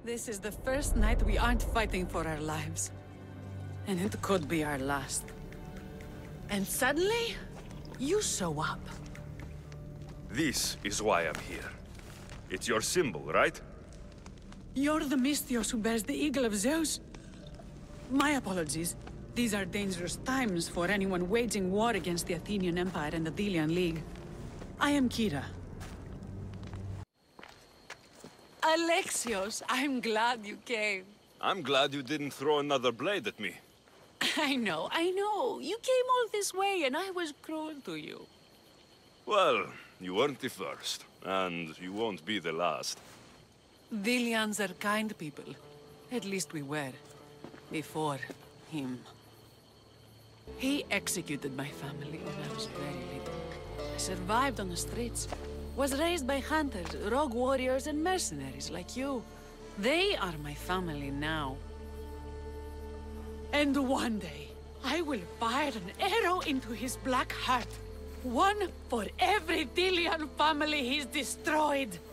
This is the first night we aren't fighting for our lives. And it could be our last. And suddenly, you show up. This is why I'm here. It's your symbol, right? You're the Misthios who bears the Eagle of Zeus? My apologies. These are dangerous times for anyone waging war against the Athenian Empire and the Delian League. I am Kira. Alexios, I'm glad you came. I'm glad you didn't throw another blade at me. I know. You came all this way and I was cruel to you. Well, you weren't the first, and you won't be the last. Delians are kind people. At least we were. Before him. He executed my family when I was very little. I survived on the streets. Was raised by hunters, rogue warriors, and mercenaries like you. They are my family now. And one day, I will fire an arrow into his black heart. One for every Delian family he's destroyed.